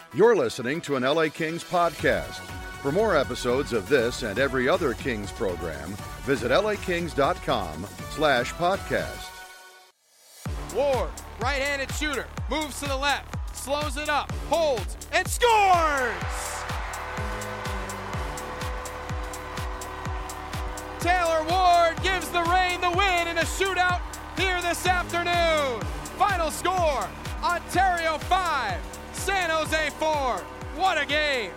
You're listening to an LA Kings podcast. For more episodes of this and every other Kings program, visit lakings.com/podcast. Ward, right-handed shooter, moves to the left, slows it up, holds, and scores! Taylor Ward gives the Reign the win in a shootout here this afternoon. Final score, Ontario 5, San Jose 4. What a game!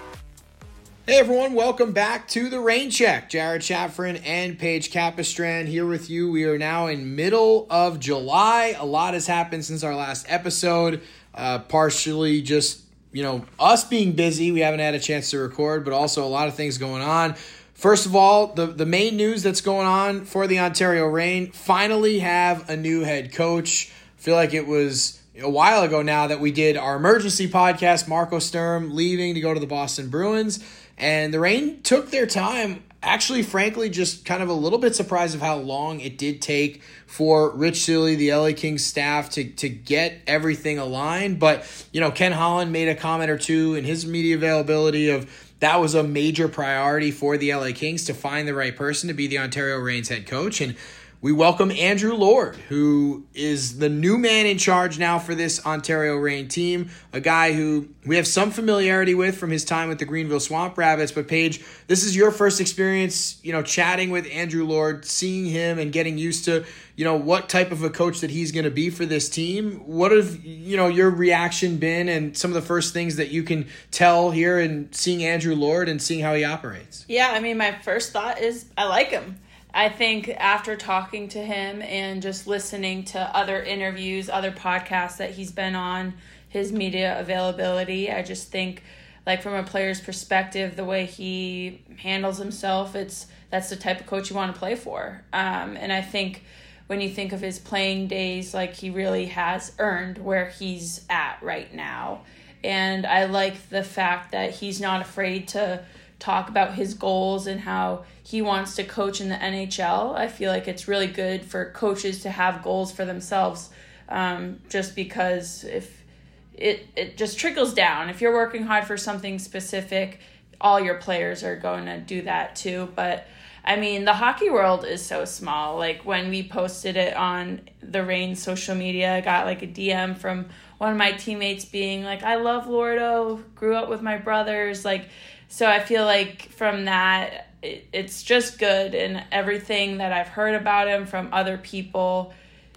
Hey everyone, welcome back to the Rain Check. Jared Shafran and Paige Capistran here with you. We are now in middle of July. A lot has happened since our last episode. Partially just, us being busy. We haven't had a chance to record, but also a lot of things going on. First of all, the main news that's going on for the Ontario Reign, finally have a new head coach. I feel like it was a while ago now that we did our emergency podcast, Marco Sturm leaving to go to the Boston Bruins. And the Reign took their time, actually, frankly, just kind of a little bit surprised of how long it did take for Rich Silly, the LA Kings staff, to get everything aligned. But, Ken Holland made a comment or two in his media availability of that was a major priority for the LA Kings to find the right person to be the Ontario Reign's head coach. And we welcome Andrew Lord, who is the new man in charge now for this Ontario Reign team, a guy who we have some familiarity with from his time with the Greenville Swamp Rabbits. But Paige, this is your first experience, chatting with Andrew Lord, seeing him and getting used to, what type of a coach that he's going to be for this team. What have, your reaction been and some of the first things that you can tell here and seeing Andrew Lord and seeing how he operates? Yeah, my first thought is I like him. I think after talking to him and just listening to other interviews, other podcasts that he's been on, his media availability, I just think, from a player's perspective, the way he handles himself, that's the type of coach you want to play for. And I think when you think of his playing days, he really has earned where he's at right now. And I like the fact that he's not afraid to talk about his goals and how he wants to coach in the NHL. I feel like it's really good for coaches to have goals for themselves, just because if it just trickles down. If you're working hard for something specific, all your players are going to do that too. But the hockey world is so small. When we posted it on the Reign social media, I got a DM from one of my teammates being I love Lordo, grew up with my brothers, so I feel from that, it's just good, and everything that I've heard about him from other people,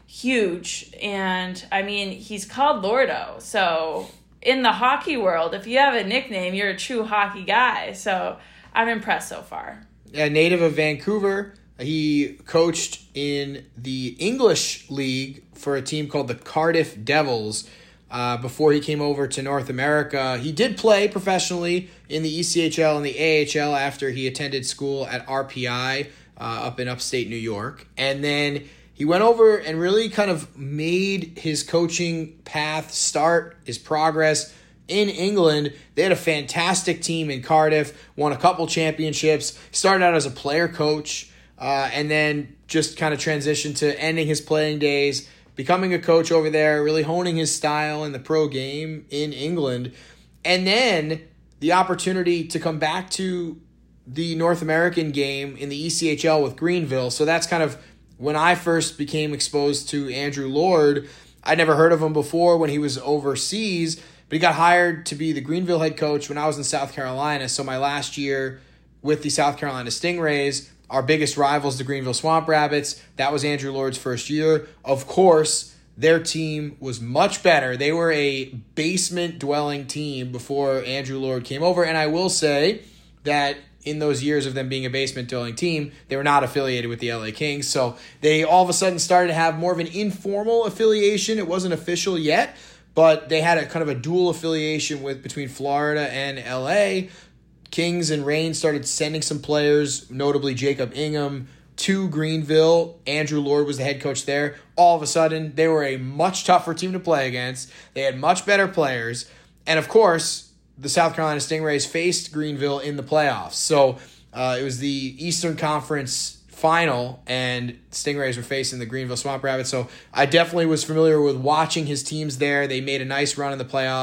huge. And, he's called Lordo. So in the hockey world, if you have a nickname, you're a true hockey guy. So I'm impressed so far. A native of Vancouver, he coached in the English League for a team called the Cardiff Devils. Before he came over to North America. He did play professionally in the ECHL and the AHL after he attended school at RPI up in upstate New York. And then he went over and really kind of made his coaching path start, his progress in England. They had a fantastic team in Cardiff, won a couple championships, started out as a player coach, and then just kind of transitioned to ending his playing days, becoming a coach over there, really honing his style in the pro game in England. And then the opportunity to come back to the North American game in the ECHL with Greenville. So that's kind of when I first became exposed to Andrew Lord. I'd never heard of him before when he was overseas, but he got hired to be the Greenville head coach when I was in South Carolina. So my last year with the South Carolina Stingrays, our biggest rivals, the Greenville Swamp Rabbits, that was Andrew Lord's first year. Of course, their team was much better. They were a basement-dwelling team before Andrew Lord came over. And I will say that in those years of them being a basement-dwelling team, they were not affiliated with the LA Kings. So they all of a sudden started to have more of an informal affiliation. It wasn't official yet, but they had a kind of a dual affiliation between Florida and LA. Kings and Reign started sending some players, notably Jacob Ingham, to Greenville. Andrew Lord was the head coach there. All of a sudden, they were a much tougher team to play against. They had much better players. And of course, the South Carolina Stingrays faced Greenville in the playoffs. So it was the Eastern Conference final, and Stingrays were facing the Greenville Swamp Rabbits. So I definitely was familiar with watching his teams there. They made a nice run in the playoffs.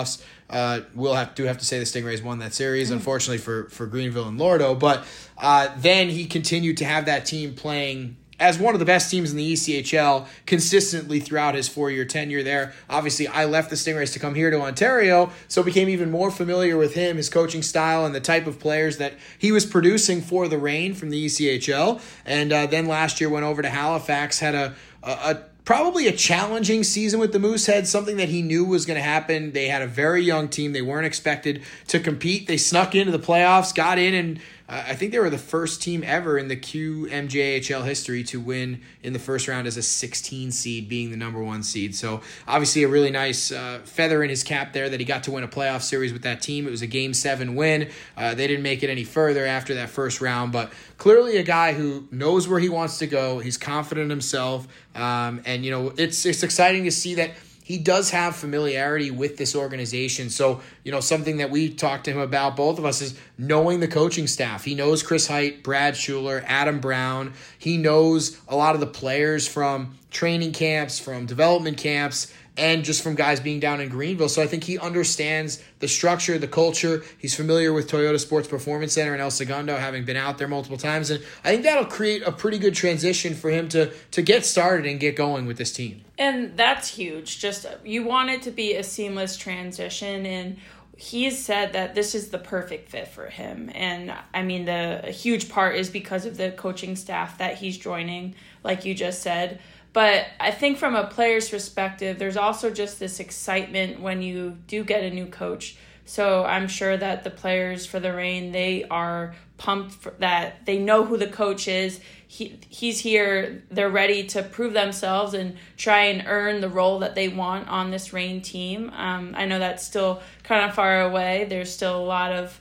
We'll have to say the Stingrays won that series, unfortunately for Greenville and Lordo. But then he continued to have that team playing as one of the best teams in the ECHL consistently throughout his 4-year tenure there. Obviously, I left the Stingrays to come here to Ontario, so became even more familiar with him, his coaching style, and the type of players that he was producing for the Reign from the ECHL. And then last year went over to Halifax, had a probably a challenging season with the Mooseheads, something that he knew was going to happen. They had a very young team. They weren't expected to compete. They snuck into the playoffs, got in, and I think they were the first team ever in the QMJHL history to win in the first round as a 16 seed, being the number 1 seed. So obviously a really nice feather in his cap there that he got to win a playoff series with that team. It was a Game 7 win. They didn't make it any further after that first round, but clearly a guy who knows where he wants to go. He's confident in himself, and it's exciting to see that he does have familiarity with this organization. So, something that we talked to him about, both of us, is knowing the coaching staff. He knows Chris Height, Brad Schuler, Adam Brown. He knows a lot of the players from training camps, from development camps, and just from guys being down in Greenville. So I think he understands the structure, the culture. He's familiar with Toyota Sports Performance Center in El Segundo, having been out there multiple times. And I think that'll create a pretty good transition for him to get started and get going with this team. And that's huge. Just you want it to be a seamless transition, and he's said that this is the perfect fit for him. And I mean, a huge part is because of the coaching staff that he's joining, like you just said. But I think from a player's perspective, there's also just this excitement when you do get a new coach. So I'm sure that the players for the Reign, they are pumped that they know who the coach is. He's here. They're ready to prove themselves and try and earn the role that they want on this Reign team. I know that's still kind of far away. There's still a lot of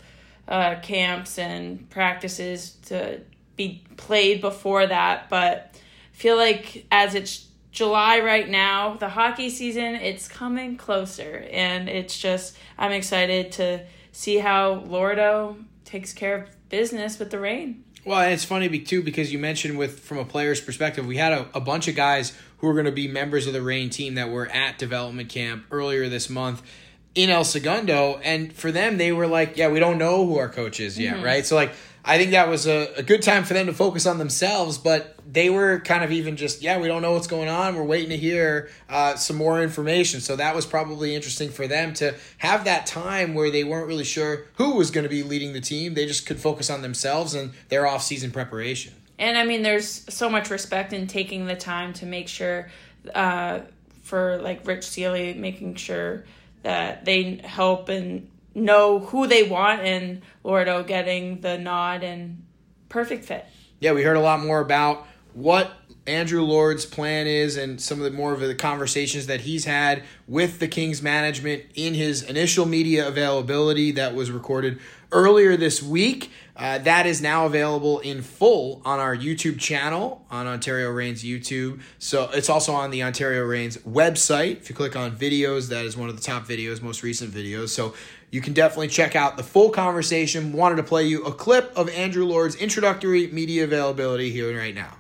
camps and practices to be played before that, but I feel like as it's July right now, the hockey season, it's coming closer, and it's just, I'm excited to see how Lordo takes care of business with the Reign. Well, and it's funny too, because you mentioned from a player's perspective, we had a bunch of guys who were going to be members of the Reign team that were at development camp earlier this month in El Segundo, and for them, they were like, yeah, we don't know who our coach is yet, right? So I think that was a good time for them to focus on themselves, but they were kind of even just, we don't know what's going on. We're waiting to hear some more information. So that was probably interesting for them to have that time where they weren't really sure who was going to be leading the team. They just could focus on themselves and their off-season preparation. And, I mean, there's so much respect in taking the time to make sure, for, Rich Seeley, making sure that they help and know who they want, and Lordo getting the nod and perfect fit. Yeah, we heard a lot more about what Andrew Lord's plan is and some of the more of the conversations that he's had with the Kings management in his initial media availability that was recorded earlier this week. That is now available in full on our YouTube channel, on Ontario Reign's YouTube. So it's also on the Ontario Reign's website. If you click on videos, that is one of the top videos, most recent videos. So you can definitely check out the full conversation. Wanted to play you a clip of Andrew Lord's introductory media availability here right now.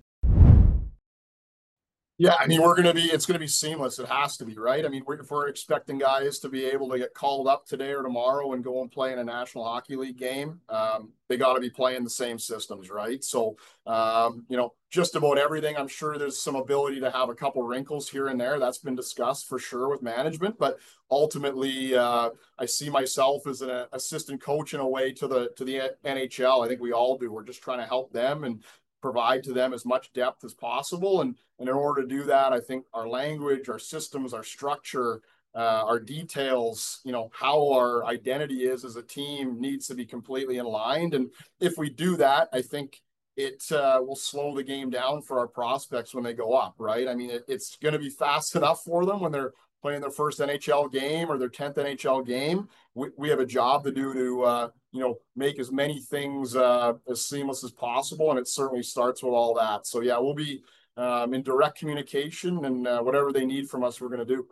Yeah, I mean, it's going to be seamless. It has to be, right? I mean, if we're expecting guys to be able to get called up today or tomorrow and go and play in a National Hockey League game, they got to be playing the same systems, right? So, just about everything. I'm sure there's some ability to have a couple wrinkles here and there. That's been discussed for sure with management, but ultimately, I see myself as an assistant coach in a way to the NHL. I think we all do. We're just trying to help them and provide to them as much depth as possible. And in order to do that, I think our language, our systems, our structure, our details, how our identity is as a team needs to be completely aligned. And if we do that, I think it will slow the game down for our prospects when they go up, right? I mean, it's going to be fast enough for them when they're playing their first NHL game or their 10th NHL game. We have a job to do to, make as many things as seamless as possible. And it certainly starts with all that. So, yeah, we'll be in direct communication, and whatever they need from us, we're going to do.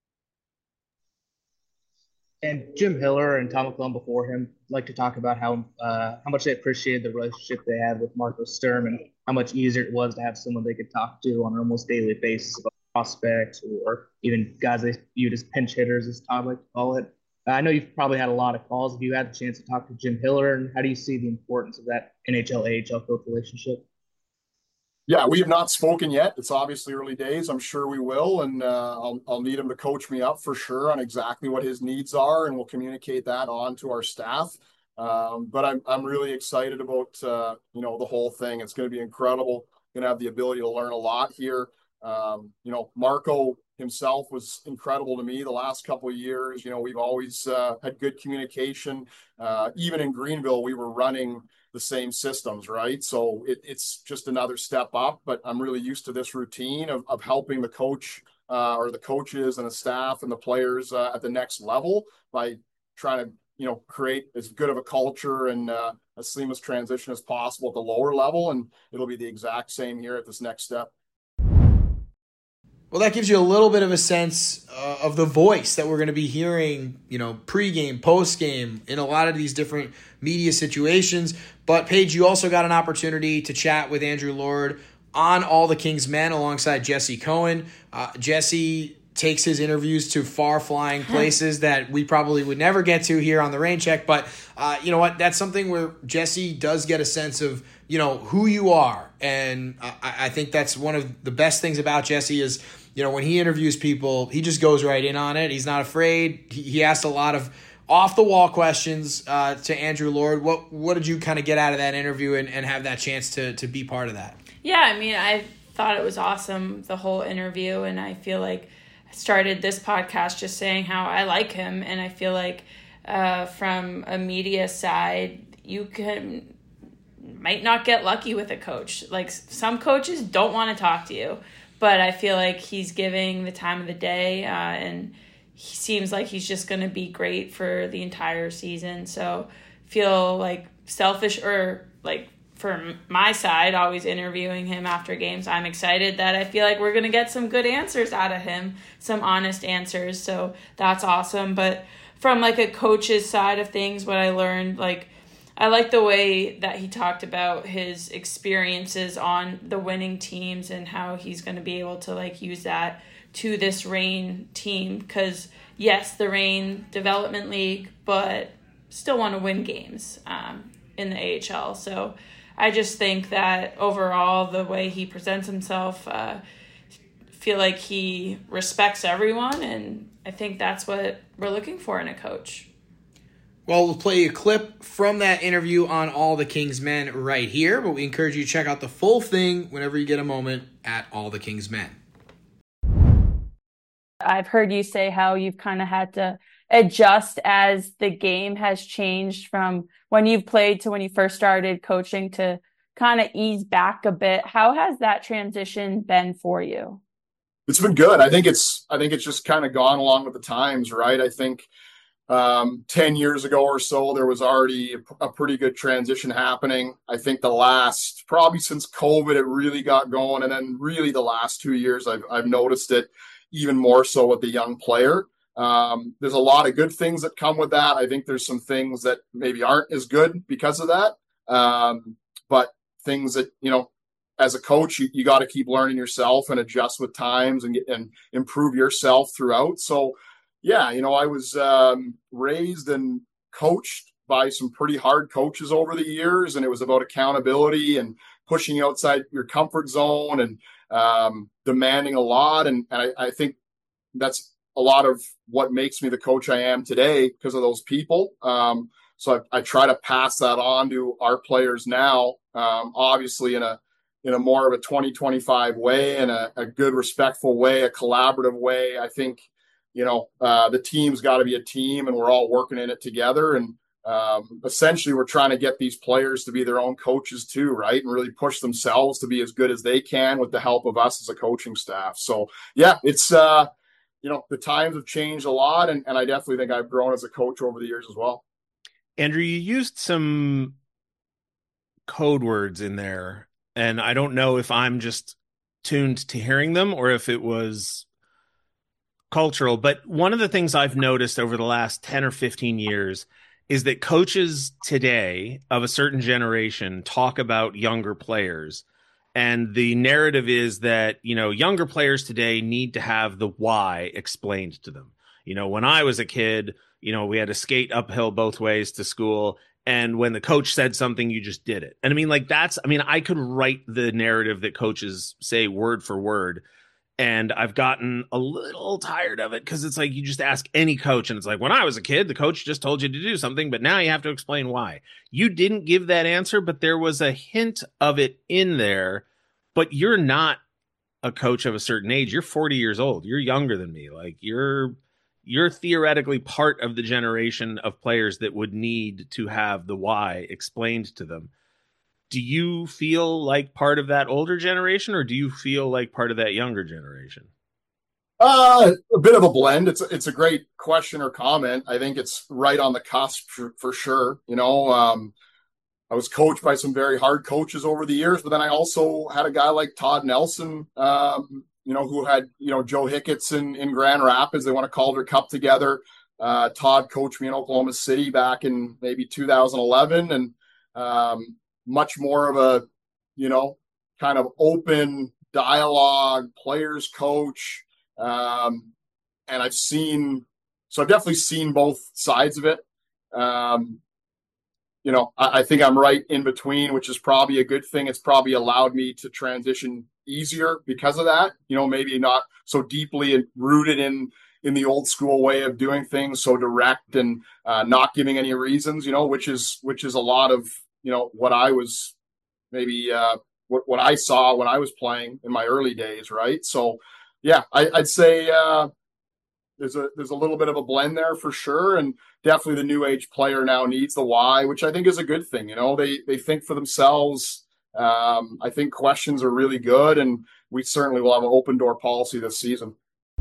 And Jim Hiller and Tom McClellan before him like to talk about how much they appreciated the relationship they had with Marco Sturm and how much easier it was to have someone they could talk to on an almost daily basis about prospects or even guys they viewed as pinch hitters, as Todd liked to call it. I know you've probably had a lot of calls. Have you had the chance to talk to Jim Hiller, and how do you see the importance of that NHL AHL coach relationship? Yeah, we have not spoken yet. It's obviously early days. I'm sure we will, and I'll need him to coach me up for sure on exactly what his needs are, and we'll communicate that on to our staff. But I'm really excited about the whole thing. It's going to be incredible. Going to have the ability to learn a lot here. Marco himself was incredible to me the last couple of years. We've always had good communication. Even in Greenville, we were running the same systems, right? So it's just another step up, but I'm really used to this routine of helping the coach or the coaches and the staff and the players at the next level by trying to, create as good of a culture and a seamless transition as possible at the lower level. And it'll be the exact same here at this next step. Well, that gives you a little bit of a sense of the voice that we're going to be hearing, pregame, postgame, in a lot of these different media situations. But Paige, you also got an opportunity to chat with Andrew Lord on All the Kings Men alongside Jesse Cohen. Jesse takes his interviews to far-flying places that we probably would never get to here on the Rain Check. But you know what? That's something where Jesse does get a sense of, who you are. And I think that's one of the best things about Jesse is, when he interviews people, he just goes right in on it. He's not afraid. He asked a lot of off-the-wall questions to Andrew Lord. What did you kind of get out of that interview and have that chance to be part of that? Yeah, I thought it was awesome, the whole interview, and I feel like I started this podcast just saying how I like him, and I feel like from a media side, you might not get lucky with a coach. Like, some coaches don't want to talk to you, but I feel like he's giving the time of the day, and he seems like he's just going to be great for the entire season. So feel like selfish, or like for my side, always interviewing him after games, I'm excited that I feel like we're going to get some good answers out of him, some honest answers. So that's awesome. But from like a coach's side of things, what I learned, I like the way that he talked about his experiences on the winning teams and how he's going to be able to use that to this Reign team. Because yes, the Reign Development League, but still want to win games in the AHL. So I just think that overall, the way he presents himself, feel like he respects everyone. And I think that's what we're looking for in a coach. Well, we'll play a clip from that interview on All the Kings Men right here, but we encourage you to check out the full thing whenever you get a moment at All the Kings Men. I've heard you say how you've kind of had to adjust as the game has changed from when you've played to when you first started coaching to kind of ease back a bit. How has that transition been for you? It's been good. I think it's just kind of gone along with the times, right? I think 10 years ago or so, there was already a pretty good transition happening. I think probably since COVID, it really got going. And then really the last 2 years, I've noticed it even more so with the young player. There's a lot of good things that come with that. I think there's some things that maybe aren't as good because of that. But things that, as a coach, you got to keep learning yourself and adjust with times and improve yourself throughout. So, yeah, I was raised and coached by some pretty hard coaches over the years, and it was about accountability and pushing you outside your comfort zone and demanding a lot. And I think that's a lot of what makes me the coach I am today because of those people. So I try to pass that on to our players now, obviously in a more of a 2025 way, and a good, respectful way, a collaborative way. I think, the team's got to be a team, and we're all working in it together. And essentially, we're trying to get these players to be their own coaches too, right? And really push themselves to be as good as they can with the help of us as a coaching staff. So, yeah, it's, the times have changed a lot, and I definitely think I've grown as a coach over the years as well. Andrew, you used some code words in there, and I don't know if I'm just tuned to hearing them or if it was cultural, but one of the things I've noticed over the last 10 or 15 years is that coaches today of a certain generation talk about younger players. And the narrative is that, younger players today need to have the why explained to them. When I was a kid, we had to skate uphill both ways to school. And when the coach said something, you just did it. And I mean, like I could write the narrative that coaches say word for word. And I've gotten a little tired of it because it's like you just ask any coach and it's like, when I was a kid, the coach just told you to do something, but now you have to explain why. You didn't give that answer, but there was a hint of it in there. But you're not a coach of a certain age. You're 40 years old. You're younger than me. Like you're theoretically part of the generation of players that would need to have the why explained to them. Do you feel like part of that older generation, or do you feel like part of that younger generation? A bit of a blend. It's a great question or comment. I think it's right on the cusp for sure. I was coached by some very hard coaches over the years, but then I also had a guy like Todd Nelson, who had, Joe Hicketts in Grand Rapids. They won a Calder Cup together. Todd coached me in Oklahoma City back in maybe 2011, and much more of a, kind of open dialogue, players coach. And I've definitely seen both sides of it. I think I'm right in between, which is probably a good thing. It's probably allowed me to transition easier because of that, maybe not so deeply rooted in the old school way of doing things, so direct and not giving any reasons, which is a lot of, what I was maybe what I saw when I was playing in my early days. Right. So yeah, I'd say there's a little bit of a blend there for sure. And definitely the new age player now needs the why, which I think is a good thing. They think for themselves. I think questions are really good, and we certainly will have an open door policy this season.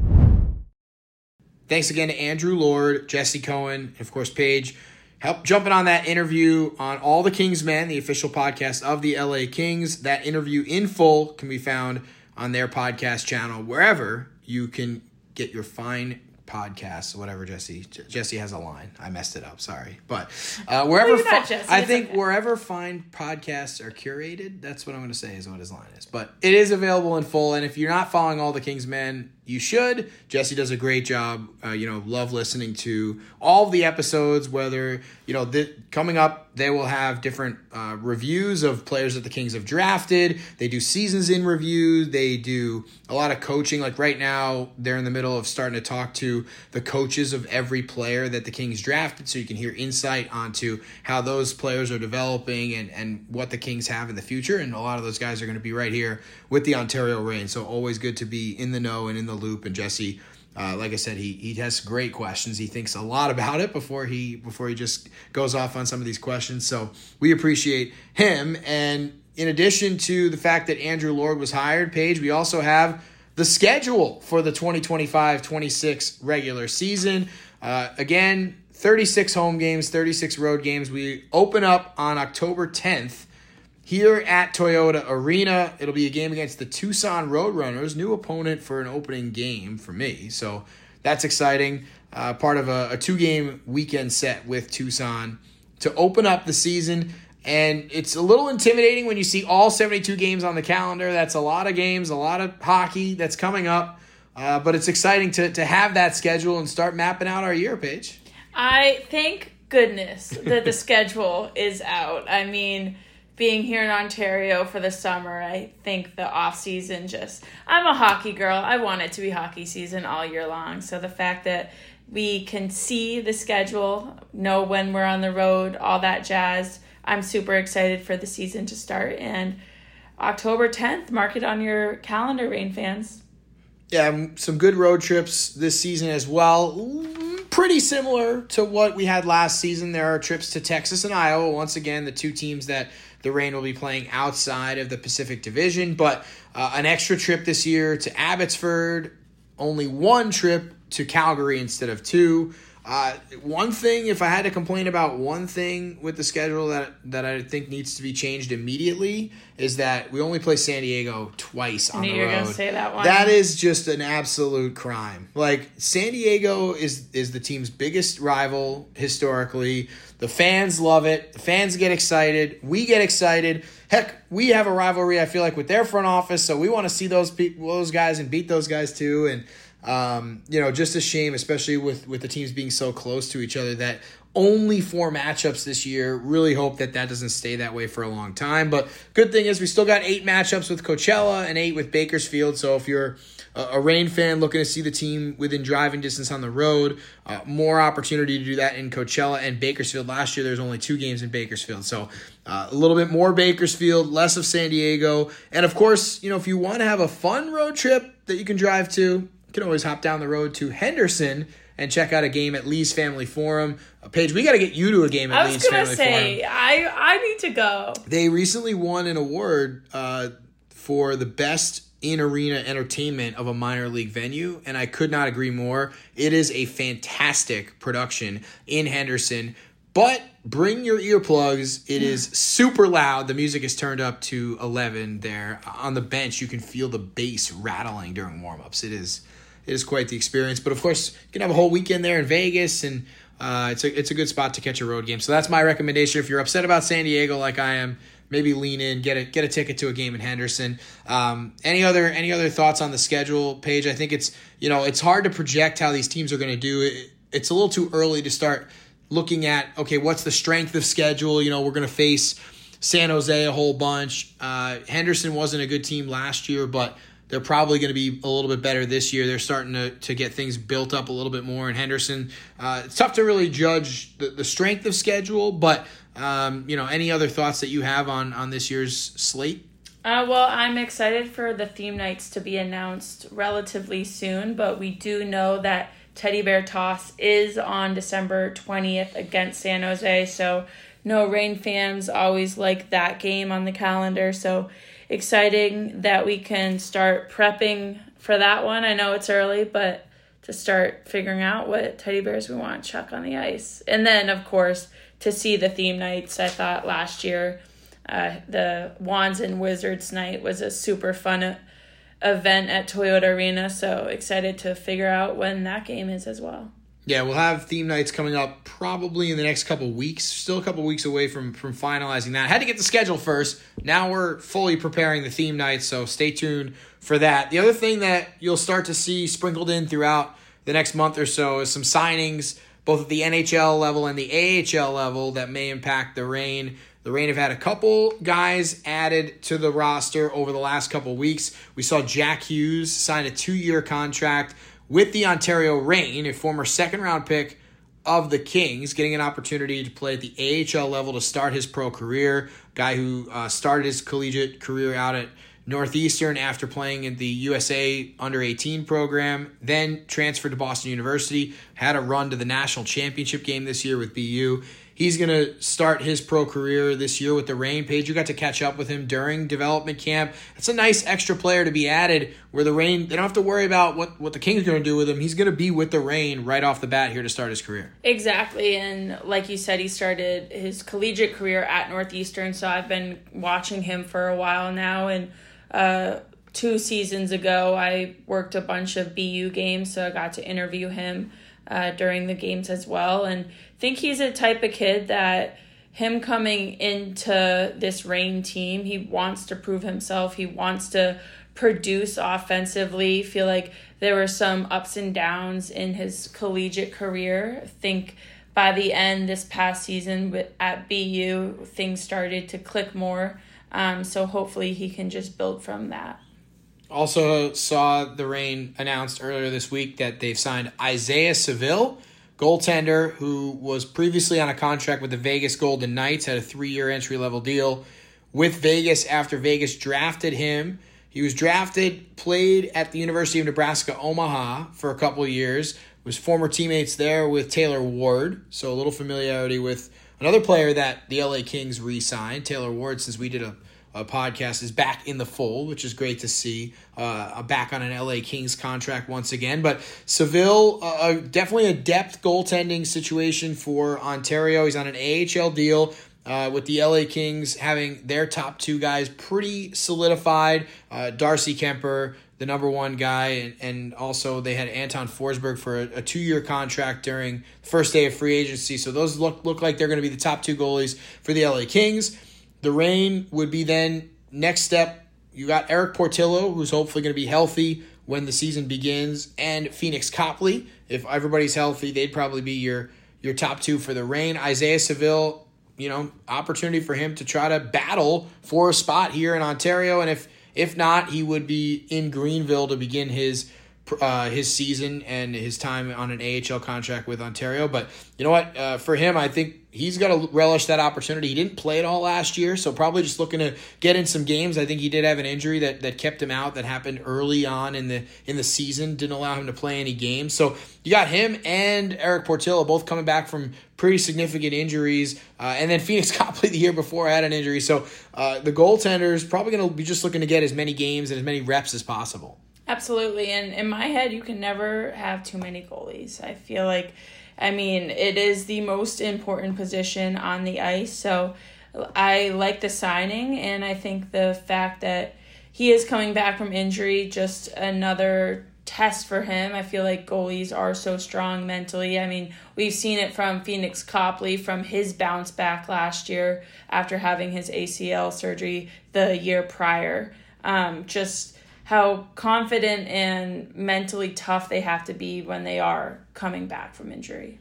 Thanks again to Andrew Lord, Jesse Cohen, and of course, Paige. Help jumping on that interview on All the Kings Men, the official podcast of the LA Kings. That interview in full can be found on their podcast channel, wherever you can get your fine podcasts, whatever. Jesse has a line. I messed it up. Sorry, but wherever wherever fine podcasts are curated, that's what I'm going to say is what his line is. But it is available in full, and if you're not following All the Kings Men, you should. Jesse does a great job. Love listening to all of the episodes. Whether coming up, they will have different reviews of players that the Kings have drafted. They do seasons in review. They do a lot of coaching. Like right now, they're in the middle of starting to talk to the coaches of every player that the Kings drafted, so you can hear insight onto how those players are developing and what the Kings have in the future. And a lot of those guys are going to be right here with the Ontario Reign. So always good to be in the know and in the loop. And Jesse, like I said, he has great questions. He thinks a lot about it before he just goes off on some of these questions. So we appreciate him. And in addition to the fact that Andrew Lord was hired, Paige, we also have the schedule for the 2025-26 regular season. Again, 36 home games, 36 road games. We open up on October 10th here at Toyota Arena. It'll be a game against the Tucson Roadrunners, new opponent for an opening game for me. So that's exciting. Part of a two-game weekend set with Tucson to open up the season. And it's a little intimidating when you see all 72 games on the calendar. That's a lot of games, a lot of hockey that's coming up. But it's exciting to have that schedule and start mapping out our year, Paige. I thank goodness that the schedule is out. I mean, being here in Ontario for the summer, I think the off season I'm a hockey girl. I want it to be hockey season all year long. So the fact that we can see the schedule, know when we're on the road, all that jazz, I'm super excited for the season to start. And October 10th, mark it on your calendar, Reign fans. Yeah, some good road trips this season as well. Pretty similar to what we had last season. There are trips to Texas and Iowa. Once again, the two teams that the Reign will be playing outside of the Pacific Division. But an extra trip this year to Abbotsford. Only one trip to Calgary instead of two. One thing, if I had to complain about one thing with the schedule that I think needs to be changed immediately, is that we only play San Diego twice on the road. You're going to say that one. That is just an absolute crime. Like, San Diego is the team's biggest rival historically. The fans love it. The fans get excited. We get excited. Heck, we have a rivalry, I feel like, with their front office, so we want to see those guys and beat those guys too. And Just a shame, especially with the teams being so close to each other, that only 4 matchups this year. Really hope that doesn't stay that way for a long time. But good thing is we still got 8 matchups with Coachella and 8 with Bakersfield. So if you're a Reign fan looking to see the team within driving distance on the road, more opportunity to do that in Coachella and Bakersfield. Last year there's only 2 games in Bakersfield. So a little bit more Bakersfield, less of San Diego. And of course, if you want to have a fun road trip that you can drive to, you can always hop down the road to Henderson and check out a game at Lee's Family Forum. Paige, we got to get you to a game at Lee's Family Forum. I was going to say, I need to go. They recently won an award for the best in-arena entertainment of a minor league venue, and I could not agree more. It is a fantastic production in Henderson, but bring your earplugs. It is super loud. The music is turned up to 11 there. On the bench, you can feel the bass rattling during warm-ups. It is quite the experience. But, of course, you can have a whole weekend there in Vegas, and it's a good spot to catch a road game. So that's my recommendation. If you're upset about San Diego like I am, maybe lean in, get a ticket to a game in Henderson. Any other thoughts on the schedule, Paige? I think it's hard to project how these teams are going to do. It's a little too early to start looking at, okay, what's the strength of schedule? We're going to face San Jose a whole bunch. Henderson wasn't a good team last year, but they're probably going to be a little bit better this year. They're starting to get things built up a little bit more in Henderson. It's tough to really judge the strength of schedule, but any other thoughts that you have on this year's slate? Well, I'm excited for the theme nights to be announced relatively soon, but we do know that Teddy Bear Toss is on December 20th against San Jose, so no Reign fans always like that game on the calendar, so exciting that we can start prepping for that one. I know it's early, but to start figuring out what teddy bears we want to chuck on the ice. And then, of course, to see the theme nights. I thought last year the Wands and Wizards night was a super fun event at Toyota Arena, so excited to figure out when that game is as well. Yeah, we'll have theme nights coming up probably in the next couple weeks. Still a couple weeks away from finalizing that. Had to get the schedule first. Now we're fully preparing the theme nights, so stay tuned for that. The other thing that you'll start to see sprinkled in throughout the next month or so is some signings, both at the NHL level and the AHL level, that may impact the Reign. The Reign have had a couple guys added to the roster over the last couple weeks. We saw Jack Hughes sign a 2-year contract with the Ontario Reign, a former second-round pick of the Kings, getting an opportunity to play at the AHL level to start his pro career. Guy who started his collegiate career out at Northeastern after playing in the USA Under-18 program, then transferred to Boston University, had a run to the national championship game this year with BU. He's going to start his pro career this year with the Reign. Paige, you got to catch up with him during development camp. It's a nice extra player to be added where the Reign, they don't have to worry about what the Kings are going to do with him. He's going to be with the Reign right off the bat here to start his career. Exactly, and like you said, he started his collegiate career at Northeastern, so I've been watching him for a while now, and 2 seasons ago I worked a bunch of BU games, so I got to interview him during the games as well, and think he's a type of kid that him coming into this Reign team, he wants to prove himself. He wants to produce offensively. Feel like there were some ups and downs in his collegiate career. I think by the end this past season at BU, things started to click more. So hopefully he can just build from that. Also saw the Reign announced earlier this week that they've signed Isaiah Seville, goaltender who was previously on a contract with the Vegas Golden Knights, had a 3-year entry-level deal with Vegas after Vegas drafted him. He was drafted, played at the University of Nebraska, Omaha for a couple of years, was former teammates there with Taylor Ward, so a little familiarity with another player that the LA Kings re-signed. Taylor Ward, since we did a podcast, is back in the fold, which is great to see. Back on an LA Kings contract once again. But Seville, definitely a depth goaltending situation for Ontario. He's on an AHL deal with the LA Kings having their top 2 guys pretty solidified. Darcy Kemper, the number 1 guy, and also they had Anton Forsberg for a 2-year contract during the first day of free agency. So those look like they're going to be the top 2 goalies for the LA Kings. The Reign would be then next step. You got Eric Portillo, who's hopefully going to be healthy when the season begins, and Phoenix Copley. If everybody's healthy, they'd probably be your top two for the Reign. Isaiah Seville, opportunity for him to try to battle for a spot here in Ontario, and if not, he would be in Greenville to begin his season and his time on an AHL contract with Ontario. But you know what? For him, I think he's got to relish that opportunity. He didn't play it all last year, so probably just looking to get in some games. I think he did have an injury that kept him out, that happened early on in the season, didn't allow him to play any games. So you got him and Eric Portillo both coming back from pretty significant injuries. And then Phoenix Copley the year before had an injury. So the goaltender's probably going to be just looking to get as many games and as many reps as possible. Absolutely. And in my head, you can never have too many goalies. I feel like, it is the most important position on the ice. So I like the signing, and I think the fact that he is coming back from injury, just another test for him. I feel like goalies are so strong mentally. We've seen it from Phoenix Copley, from his bounce back last year after having his ACL surgery the year prior. Just how confident and mentally tough they have to be when they are coming back from injury.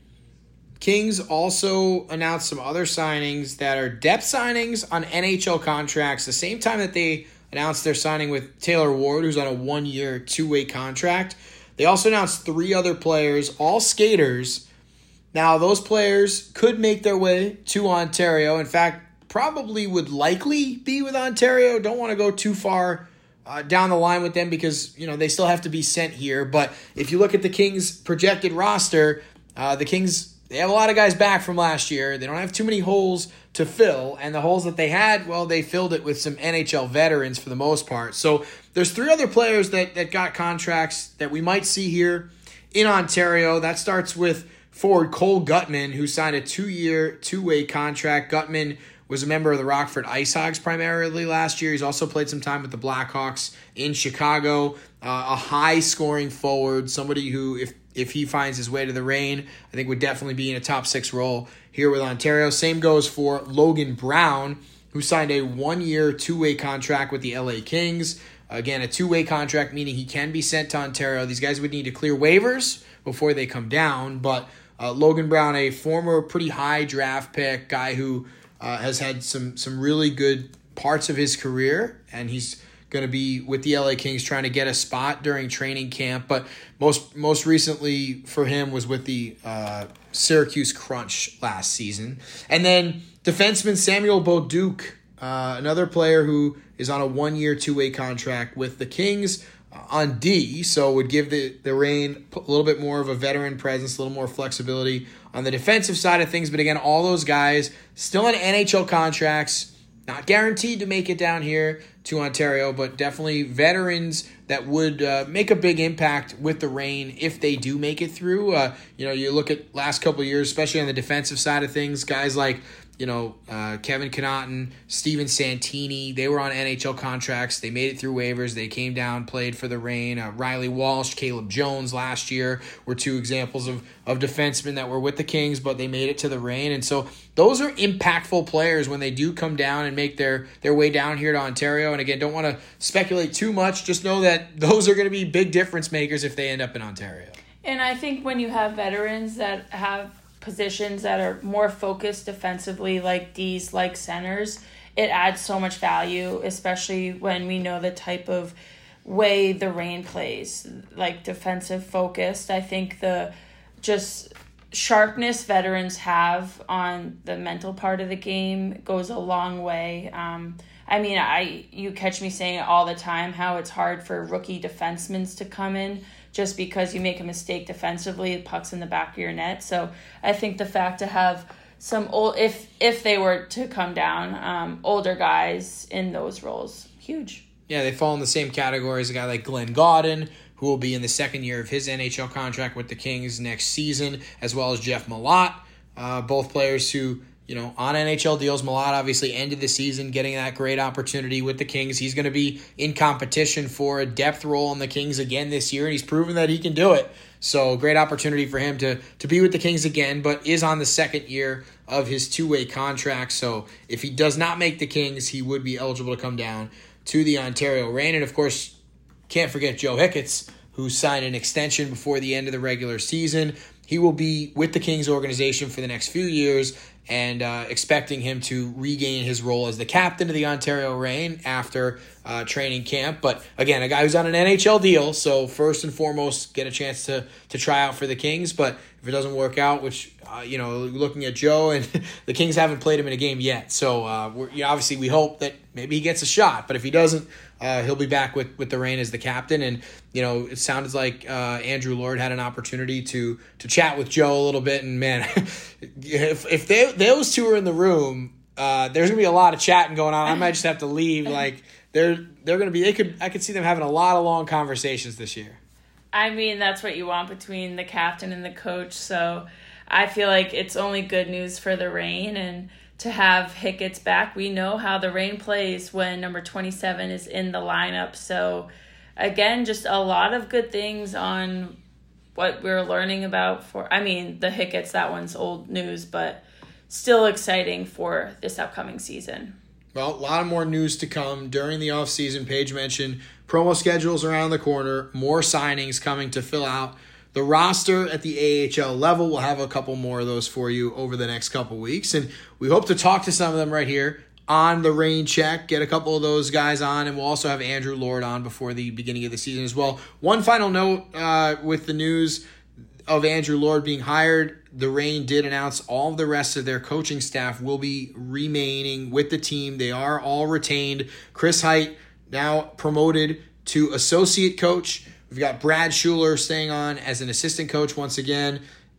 Kings also announced some other signings that are depth signings on NHL contracts, the same time that they announced their signing with Taylor Ward, who's on a 1-year, 2-way contract. They also announced 3 other players, all skaters. Now, those players could make their way to Ontario. In fact, probably would likely be with Ontario. Don't want to go too far down the line with them because, they still have to be sent here. But if you look at the Kings' projected roster, the Kings, they have a lot of guys back from last year. They don't have too many holes to fill. And the holes that they had, well, they filled it with some NHL veterans for the most part. So there's 3 other players that got contracts that we might see here in Ontario. That starts with forward Cole Guttman, who signed a 2-year, 2-way contract. Guttman was a member of the Rockford Ice Hogs primarily last year. He's also played some time with the Blackhawks in Chicago. A high-scoring forward, somebody who, if he finds his way to the Reign, I think would definitely be in a top 6 role here with Ontario. Same goes for Logan Brown, who signed a 1-year, 2-way contract with the LA Kings. Again, a 2-way contract, meaning he can be sent to Ontario. These guys would need to clear waivers before they come down, but Logan Brown, a former pretty high draft pick, guy who has had some really good parts of his career, and he's going to be with the LA Kings trying to get a spot during training camp. But most recently for him was with the Syracuse Crunch last season. And then defenseman Samuel Bolduc, another player who is on a 1-year, 2-way contract with the Kings on D, so would give the Reign a little bit more of a veteran presence, a little more flexibility on the defensive side of things. But again, all those guys still on NHL contracts, not guaranteed to make it down here to Ontario, but definitely veterans that would make a big impact with the Reign if they do make it through. You look at last couple of years, especially on the defensive side of things, guys like Kevin Connaughton, Steven Santini, they were on NHL contracts. They made it through waivers. They came down, played for the Reign. Riley Walsh, Caleb Jones last year were 2 examples of defensemen that were with the Kings, but they made it to the Reign. And so those are impactful players when they do come down and make their way down here to Ontario. And again, don't want to speculate too much. Just know that those are going to be big difference makers if they end up in Ontario. And I think when you have veterans that have positions that are more focused defensively, like Ds, like centers, it adds so much value, especially when we know the type of way the Reign plays, like defensive focused. I think the just sharpness veterans have on the mental part of the game goes a long way. You catch me saying it all the time, how it's hard for rookie defensemen to come in just because you make a mistake defensively, puck's in the back of your net. So I think the fact to have some old, if they were to come down, older guys in those roles, huge. Yeah, they fall in the same category as a guy like Glenn Gaudin, who will be in the 2nd year of his NHL contract with the Kings next season, as well as Jeff Malott, both players who, on NHL deals. Malott obviously ended the season getting that great opportunity with the Kings. He's going to be in competition for a depth role in the Kings again this year, and he's proven that he can do it. So great opportunity for him to be with the Kings again, but is on the 2nd year of his 2-way contract. So if he does not make the Kings, he would be eligible to come down to the Ontario Reign. And of course, can't forget Joe Hicketts, who signed an extension before the end of the regular season. He will be with the Kings organization for the next few years, and expecting him to regain his role as the captain of the Ontario Reign after training camp. But again, a guy who's on an NHL deal, so first and foremost, get a chance to try out for the Kings. But if it doesn't work out, which, looking at Joe, and the Kings haven't played him in a game yet. So obviously we hope that maybe he gets a shot. But if he doesn't, he'll be back with the Reign as the captain. And, it sounded like Andrew Lord had an opportunity to chat with Joe a little bit. And, man, if those two are in the room, there's going to be a lot of chatting going on. I might just have to leave. Like, they're going to be – I could see them having a lot of long conversations this year. I mean, that's what you want between the captain and the coach. So I feel like it's only good news for the Reign. And to have Hicketts back, we know how the Reign plays when number 27 is in the lineup. So, again, just a lot of good things on what we're learning about the Hicketts, that one's old news, but still exciting for this upcoming season. Well, a lot of more news to come during the offseason. Paige mentioned promo schedules around the corner, more signings coming to fill out the roster at the AHL level. We'll have a couple more of those for you over the next couple weeks, and we hope to talk to some of them right here on the Reign Check, get a couple of those guys on, and we'll also have Andrew Lord on before the beginning of the season as well. One final note with the news of Andrew Lord being hired, the Reign did announce all of the rest of their coaching staff will be remaining with the team. They are all retained. Chris Height now promoted to associate coach. We've got Brad Schuler staying on as an assistant coach once again.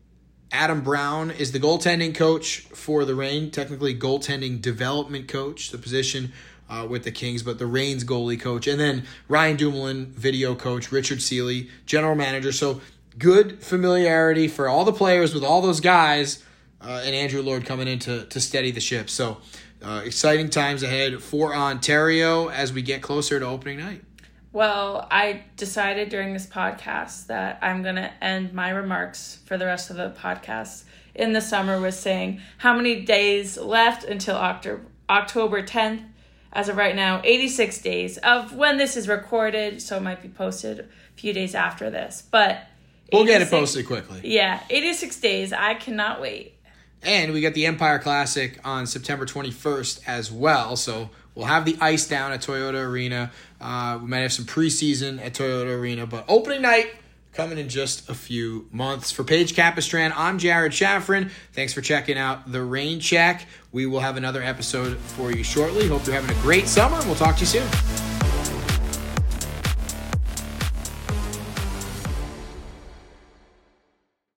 Adam Brown is the goaltending coach for the Reign, technically goaltending development coach, the position with the Kings, but the Reign's goalie coach. And then Ryan Dumoulin, video coach, Richard Seeley, general manager. So good familiarity for all the players with all those guys, and Andrew Lord coming in to steady the ship. So exciting times ahead for Ontario as we get closer to opening night. Well, I decided during this podcast that I'm going to end my remarks for the rest of the podcast in the summer with saying how many days left until October 10th. As of right now, 86 days of when this is recorded, so it might be posted a few days after this. But we'll get it posted quickly. Yeah, 86 days. I cannot wait. And we got the Empire Classic on September 21st as well, so we'll have the ice down at Toyota Arena. We might have some preseason at Toyota Arena, but opening night coming in just a few months. For Paige Capistran, I'm Jared Shaffrin. Thanks for checking out the Reign Check. We will have another episode for you shortly. Hope you're having a great summer, and we'll talk to you soon.